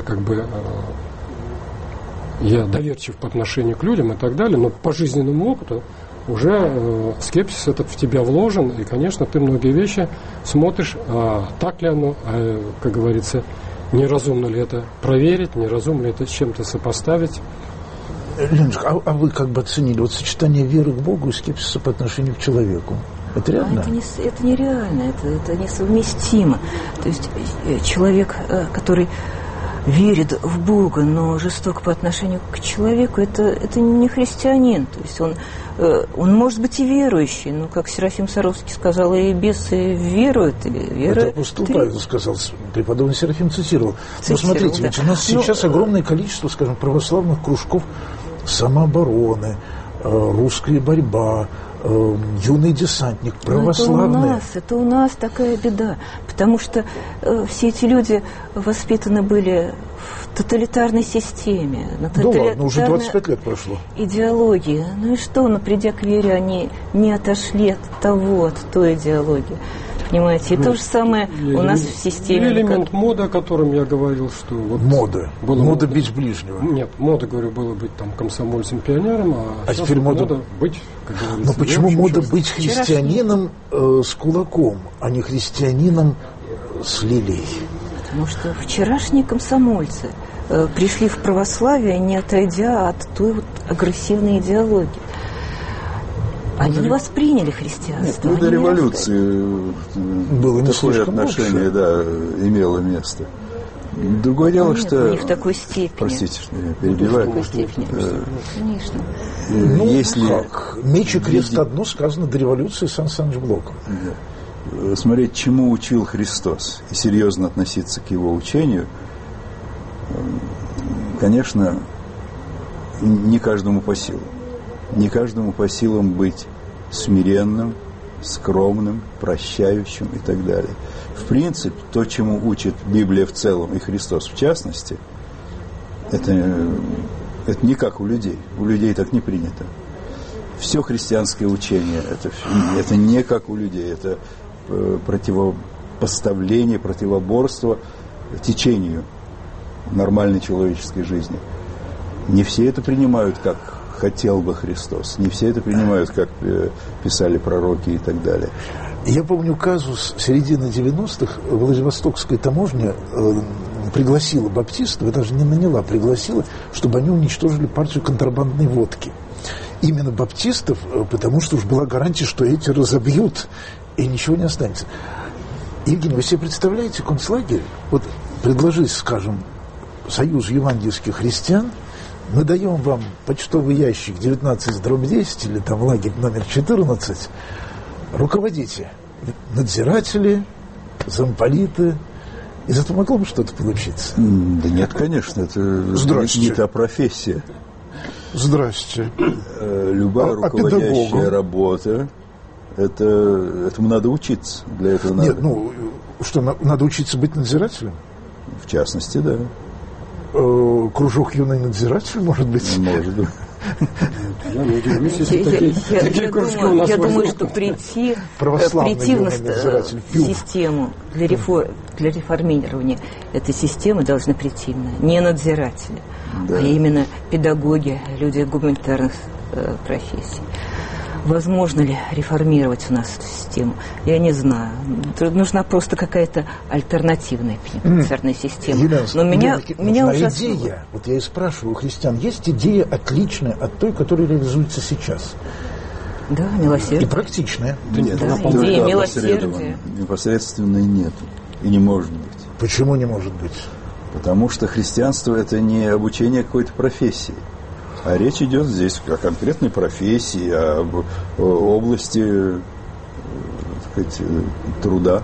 я доверчив по отношению к людям и так далее, но по жизненному опыту уже скепсис этот в тебя вложен, и, конечно, ты многие вещи смотришь, так ли оно, как говорится, неразумно ли это проверить, неразумно ли это с чем-то сопоставить. Леночка, а вы как бы оценили сочетание веры к Богу и скепсиса по отношению к человеку? Это реально? Это нереально, это несовместимо. То есть человек, который верит в Бога, но жесток по отношению к человеку, это не христианин. То есть он может быть и верующий, но, как Серафим Саровский сказал, и бесы веруют, или вера... Это апостол Павел сказал, преподобный Серафим цитировал. Но смотрите, ведь у нас сейчас огромное количество, скажем, православных кружков самообороны, русская борьба, юный десантник, православные. Это у нас такая беда, потому что все эти люди воспитаны были в тоталитарной системе. Да ладно, уже 25 лет прошло. Идеологии. Ну и что, придя к вере, они не отошли от той идеологии. Понимаете, и то же самое у нас в системе. Элемент моды, о котором я говорил, что... Вот мода бить ближнего. Нет, мода, говорю, было быть там комсомольцем, пионером, а теперь мода быть, как говорится... Но почему мода быть христианином с кулаком, а не христианином с лилией? Потому что вчерашние комсомольцы пришли в православие, не отойдя от той агрессивной идеологии. Они не восприняли христианство. До революции было такое отношение имело место. Другое дело, что... Не в такой степени. Простите, что я перебиваю. Не в такой степени. Конечно. Если как? Меч и крест одно сказано до революции Сан Саныч Блоков. Смотреть, чему учил Христос, и серьезно относиться к его учению, конечно, не каждому по силам. Не каждому по силам быть смиренным, скромным, прощающим и так далее. В принципе, то, чему учит Библия в целом и Христос в частности, это не как у людей. У людей так не принято. Все христианское учение это не как у людей. Это противопоставление, противоборство течению нормальной человеческой жизни. Не все это принимают как хотел бы Христос. Не все это принимают, как писали пророки и так далее. Я помню казус середины 90-х. Владивостокская таможня пригласила баптистов, даже не наняла, пригласила, чтобы они уничтожили партию контрабандной водки. Именно баптистов, потому что уж была гарантия, что эти разобьют, и ничего не останется. Евгений, вы себе представляете концлагерь? Вот предложить, скажем, Союз евангельских христиан, мы даем вам почтовый ящик 19/10 или там лагерь номер 14, руководите, надзиратели, замполиты. Из этого могло бы что-то получиться? Да нет, конечно, это не та профессия. Здрасте. Любая руководящая работа, этому надо учиться. Для этого надо. Нет, что, надо учиться быть надзирателем? В частности, да. Кружок юный надзиратель, может быть? Может быть. Я не удивлюсь, если такие кружки у нас. Я думаю, что прийти в систему для реформирования этой системы должны прийти не надзиратели, а именно педагоги, люди гуманитарных профессий. Возможно ли реформировать у нас эту систему? Я не знаю. Нужна просто какая-то альтернативная пенитенциарная система. Юлиан, но меня ужасно... идея. Вот я и спрашиваю у христиан, есть идея отличная от той, которая реализуется сейчас? Да, милосердие. И практичная. Да нет, идея милосердия. Непосредственной нет. И не может быть. Почему не может быть? Потому что христианство – это не обучение какой-то профессии. А речь идет здесь о конкретной профессии, об области, так сказать, труда.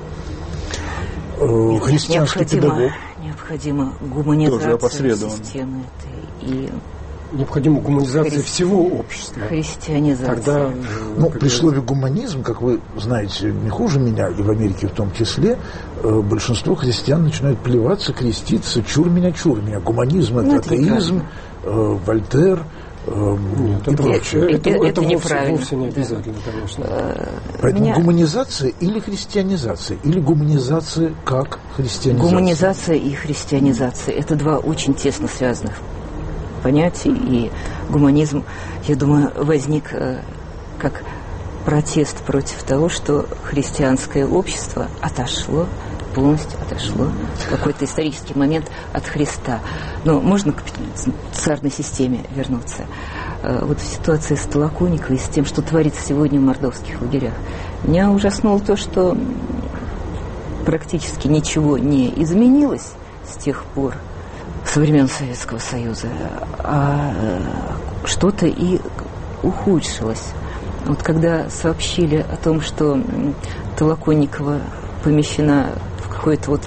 Христианский педагог. Необходима гуманизация системы этой. Необходима гуманизация всего общества. Христианизация. Тогда, при слове гуманизм, как вы знаете, не хуже меня, и в Америке в том числе, большинство христиан начинают плеваться, креститься, чур меня. Гуманизм – это атеизм, Вольтер и прочее. Это неправильно. Вовсе не обязательно, конечно. Поэтому гуманизация или христианизация, или гуманизация как христианизация? Гуманизация и христианизация – это два очень тесно связанных понятий. И гуманизм, я думаю, возник как протест против того, что христианское общество полностью отошло в какой-то исторический момент от Христа. Но можно к царной системе вернуться. Вот в ситуации с Толоконниковой, с тем, что творится сегодня в мордовских лагерях, меня ужаснуло то, что практически ничего не изменилось с тех пор, со времен Советского Союза, а что-то и ухудшилось. Вот когда сообщили о том, что Толоконникова помещена в какое-то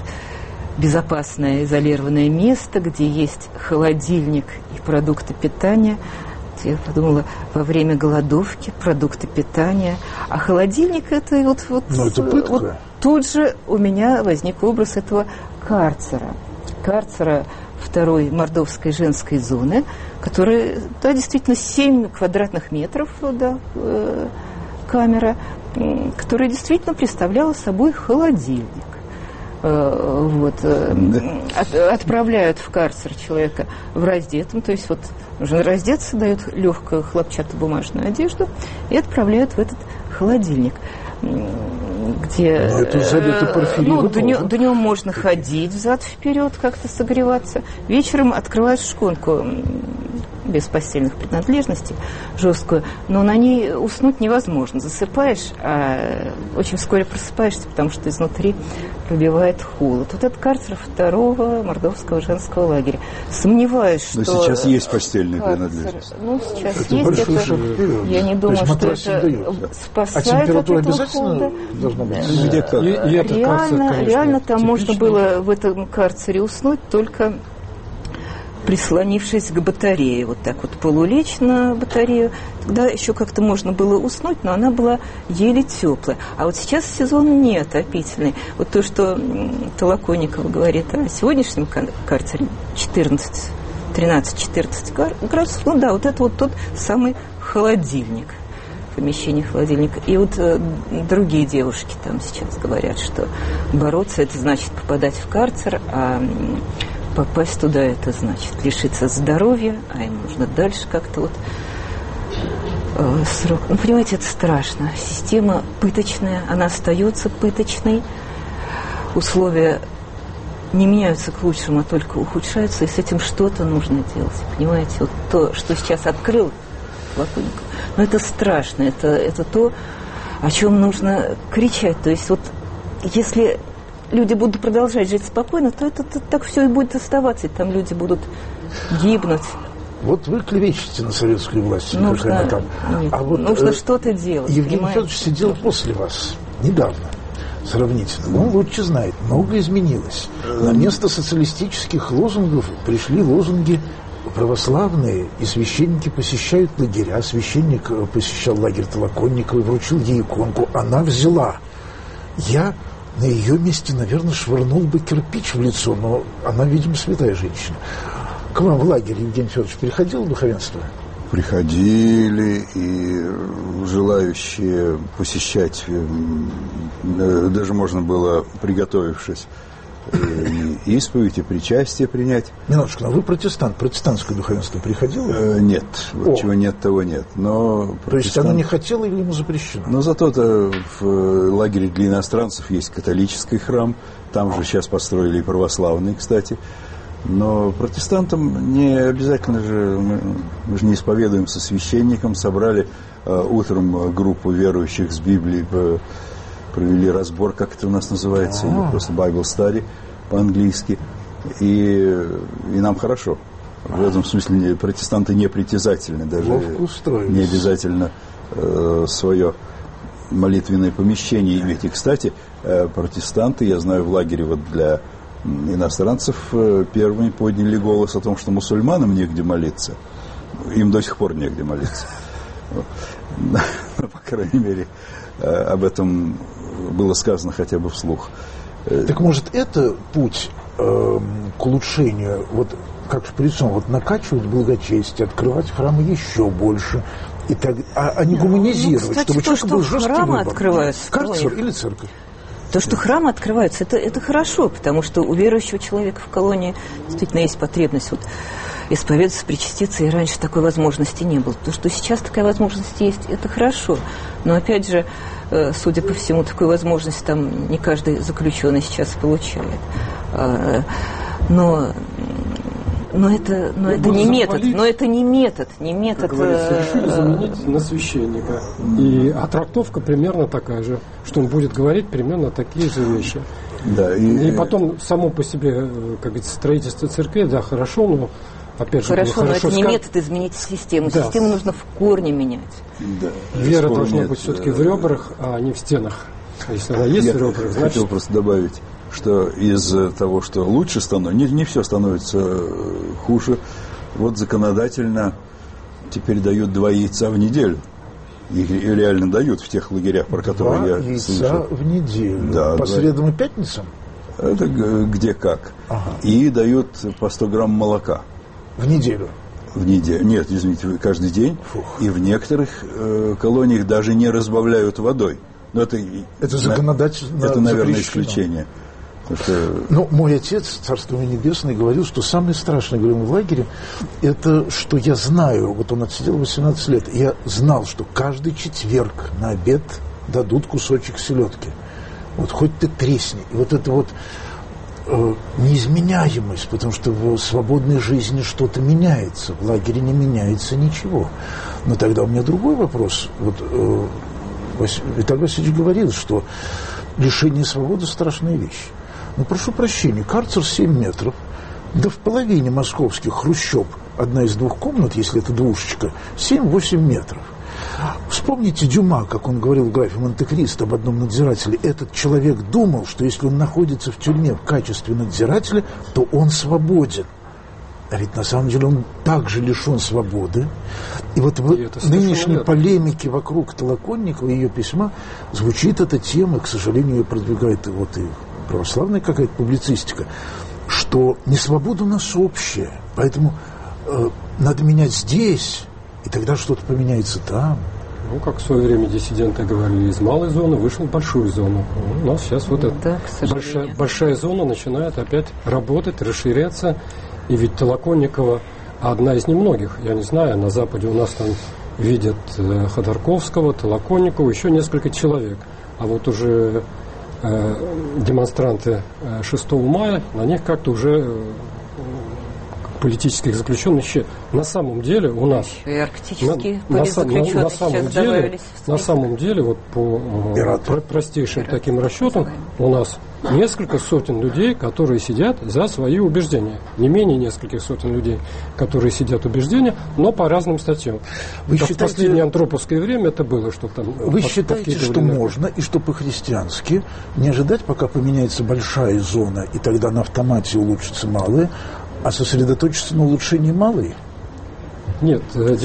безопасное изолированное место, где есть холодильник и продукты питания, Я подумала, во время голодовки, продукты питания. А холодильник это вот тут же у меня возник образ этого карцера. Карцера второй мордовской женской зоны, который, да, действительно 7 квадратных метров, да, камера, которая действительно представляла собой холодильник. Отправляют в карцер человека в раздетом, то есть вот нужно раздеться, дают легкую хлопчатобумажную одежду и отправляют в этот холодильник, где днем можно ходить взад-вперед, как-то согреваться, вечером открываешь шконку без постельных принадлежностей, жесткую, но на ней уснуть невозможно. Засыпаешь, а очень вскоре просыпаешься, потому что изнутри пробивает холод. Вот это карцер второго мордовского женского лагеря. Сомневаюсь, что... Но сейчас есть постельные принадлежности. Ну, сейчас это есть. Я не думаю, что это спасает от этого холода. Реально там можно было в этом карцере уснуть только прислонившись к батарее, вот так вот полулечь на батарею, тогда еще как-то можно было уснуть, но она была еле теплая. А вот сейчас сезон не отопительный. Вот то, что Толоконников говорит о сегодняшнем карцере, 13-14 градусов, ну да, вот это вот тот самый холодильник, помещение холодильника. И вот другие девушки там сейчас говорят, что бороться — это значит попадать в карцер, а попасть туда — это значит лишиться здоровья, а им нужно дальше как-то вот срок. Ну, понимаете, это страшно. Система пыточная, она остается пыточной. Условия не меняются к лучшему, а только ухудшаются, и с этим что-то нужно делать. Понимаете, вот то, что сейчас открыл Толоконников, но это страшно, это то, о чем нужно кричать. То есть вот если люди будут продолжать жить спокойно, то это так все и будет оставаться, и там люди будут гибнуть. Вот вы клевещете на советскую власть. Нужно что-то делать. Евгений Федорович сидел после вас недавно, сравнительно. Он лучше знает, много изменилось. На место социалистических лозунгов пришли лозунги православные, и священники посещают лагеря. Священник посещал лагерь Толоконникова и вручил ей иконку. Она взяла. Я на ее месте, наверное, швырнул бы кирпич в лицо, но она, видимо, святая женщина. К вам в лагерь, Евгений Федорович, приходило духовенство? Приходили, и желающие посещать, даже можно было, приготовившись, и исповедь, и причастие принять. Минуточку, а вы протестант, протестантское духовенство приходило? Нет, вот чего нет, того нет. Но то есть оно не хотело или ему запрещено? Но зато-то в лагере для иностранцев есть католический храм, там же сейчас построили и православный, кстати. Но протестантам не обязательно же, мы же не исповедуем со священником, собрали утром группу верующих с Библией, провели разбор, как это у нас называется, или просто Bible Study по-английски, и нам хорошо. В этом смысле протестанты не притязательны, даже не обязательно свое молитвенное помещение иметь. И, кстати, протестанты, я знаю, в лагере вот для иностранцев первыми подняли голос о том, что мусульманам негде молиться. Им до сих пор негде молиться. По крайней мере, об этом было сказано хотя бы вслух. Так может, это путь к улучшению, вот как шприцом, вот накачивать благочестие, открывать храмы еще больше, и так, а не гуманизировать, кстати, чтобы человек был жесткий выбор. Открываются, карцер или церковь? То, что храмы открываются, это хорошо, потому что у верующего человека в колонии действительно есть потребность вот исповедаться, причаститься, и раньше такой возможности не было. То, что сейчас такая возможность есть, это хорошо. Но, опять же, судя по всему, такую возможность там не каждый заключенный сейчас получает. Но это не метод. Но это не метод. Как говорится, решили заменить на священника. И трактовка примерно такая же, что он будет говорить примерно такие же вещи. Да, и потом само по себе, как говорится, строительство церкви, да, хорошо, но опять же, хорошо, но это не метод изменить систему. Да. Систему нужно в корне менять. Да. Вера должна быть все-таки в ребрах, а не в стенах. А если она есть в ребрах, значит... хотел просто добавить, что из того, что лучше становится, не все становится хуже. Вот законодательно теперь дают 2 яйца в неделю. Их реально дают в тех лагерях, про которые 2 я яйца слышал. в неделю. Да, по средам и пятницам? Это где как. Ага. И дают по 100 грамм молока. В неделю? В неделю. Нет, извините, каждый день. Фух. И в некоторых колониях даже не разбавляют водой. Но это законодательно это, наверное, запрещено. исключение. Что... Ну, мой отец, царство ему небесное, говорил, что самое страшное, говорил, в лагере, это что я знаю, вот он отсидел 18 лет, я знал, что каждый четверг на обед дадут кусочек селедки. Вот хоть ты тресни. И вот это вот неизменяемость, потому что в свободной жизни что-то меняется, в лагере не меняется ничего. Но тогда у меня другой вопрос. Вот Виталий Васильевич говорил, что лишение свободы – страшная вещь. Ну, прошу прощения, карцер 7 метров, да в половине московских хрущоб, одна из 2 комнат, если это двушечка, 7-8 метров. Вспомните Дюма, как он говорил в графе Монте-Кристо об одном надзирателе. Этот человек думал, что если он находится в тюрьме в качестве надзирателя, то он свободен. А ведь на самом деле он также лишен свободы. И вот в нынешней полемике вокруг Толоконникова и ее письма звучит эта тема, к сожалению, ее продвигает вот и православная какая-то публицистика, что несвобода у нас общая, поэтому надо менять здесь, и тогда что-то поменяется там. Ну, как в свое время диссиденты говорили, из малой зоны вышел в большую зону. У нас сейчас вот эта большая зона начинает опять работать, расширяться. И ведь Толоконникова одна из немногих. Я не знаю, на Западе у нас там видят Ходорковского, Толоконникова, еще несколько человек. А вот уже демонстранты 6 мая, на них как-то уже политических заключенных еще. На самом деле у нас... И арктические политзаключенные сейчас добавились. На самом деле, вот по простейшим таким расчетам, у нас несколько сотен людей, которые сидят за свои убеждения. Не менее нескольких сотен людей, которые сидят убеждения, но по разным статьям. Вы считаете, в последнее антроповское время это было, что там... Вы считаете, что можно, и что по-христиански не ожидать, пока поменяется большая зона, и тогда на автомате улучшится малая, а сосредоточиться на улучшении малой? Нет,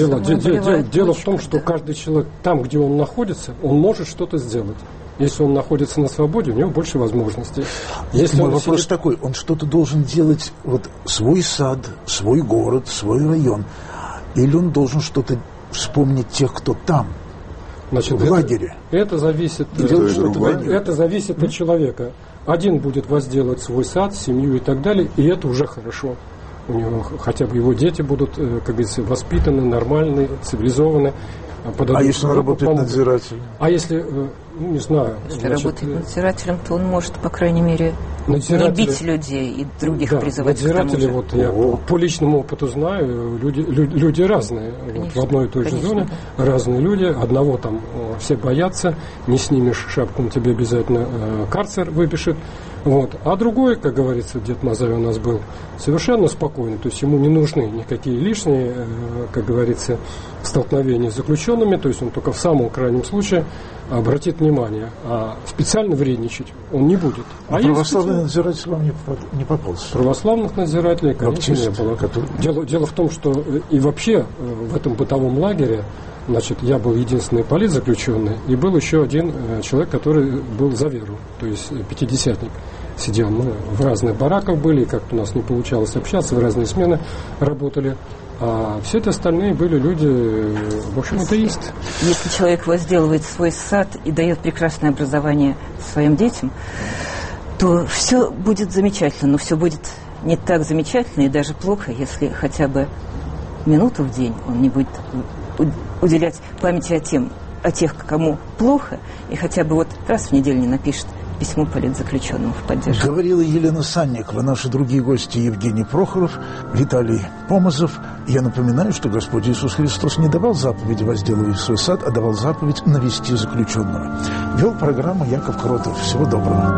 дело в том, что каждый человек там, где он находится, он может что-то сделать. Если он находится на свободе, у него больше возможностей. Если мой вопрос такой, он что-то должен делать, вот свой сад, свой город, свой район, или он должен что-то вспомнить тех, кто там, в лагере? Это зависит от человека. Один будет возделывать свой сад, семью и так далее, и это уже хорошо. У него хотя бы его дети будут, как говорится, воспитаны, нормальные, цивилизованы. А если он работает надзирателем? А если, не знаю... Если работает надзирателем, то он может, по крайней мере, не бить людей и других призывать к тому же. Надзиратели, вот я по личному опыту знаю, люди разные. Вот в одной и той же зоне разные люди. Одного там все боятся, не снимешь шапку, он тебе обязательно карцер выпишет. Вот. А другой, как говорится, Дед Мазай у нас был совершенно спокойный, то есть ему не нужны никакие лишние, как говорится, столкновения с заключенными, то есть он только в самом крайнем случае обратит внимание, а специально вредничать он не будет. А православный надзиратель вам не попался? Православных надзирателей, конечно, не было. Дело в том, что и вообще в этом бытовом лагере, значит, я был единственный политзаключенный, и был еще один человек, который был за веру, то есть пятидесятник. Сидел, мы в разных бараках были, и как-то у нас не получалось общаться, в разные смены работали. А все эти остальные были люди, в общем, атеисты. Если человек возделывает свой сад и дает прекрасное образование своим детям, то все будет замечательно, но все будет не так замечательно и даже плохо, если хотя бы минуту в день он не будет уделять памяти о тех, кому плохо, и хотя бы вот раз в неделю не напишет письмо политзаключенному в поддержку. Говорила Елена Санникова, наши другие гости Евгений Прохоров, Виталий Помазов. Я напоминаю, что Господь Иисус Христос не давал заповеди возделывай свой сад, а давал заповедь навести заключенного. Вел программу Яков Кротов. Всего доброго.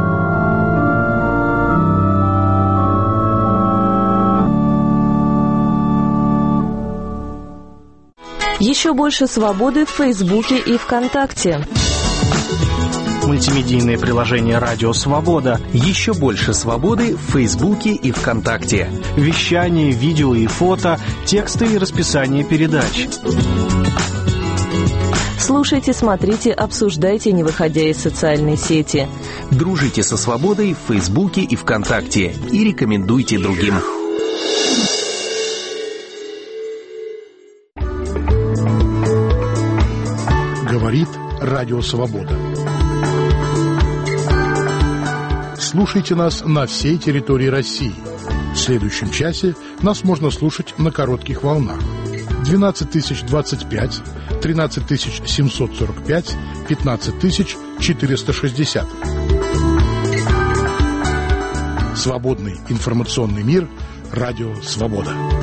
Еще больше свободы в Фейсбуке и ВКонтакте. мультимедийное приложение «Радио Свобода». Еще больше свободы в Фейсбуке и ВКонтакте. Вещание, видео и фото, тексты и расписание передач. Слушайте, смотрите, обсуждайте, не выходя из социальной сети. Дружите со свободой в Фейсбуке и ВКонтакте и рекомендуйте другим. Говорит Радио Свобода. Слушайте нас на всей территории России. В следующем часе нас можно слушать на коротких волнах. 12025, 13745, 15460. Свободный информационный мир. Радио Свобода.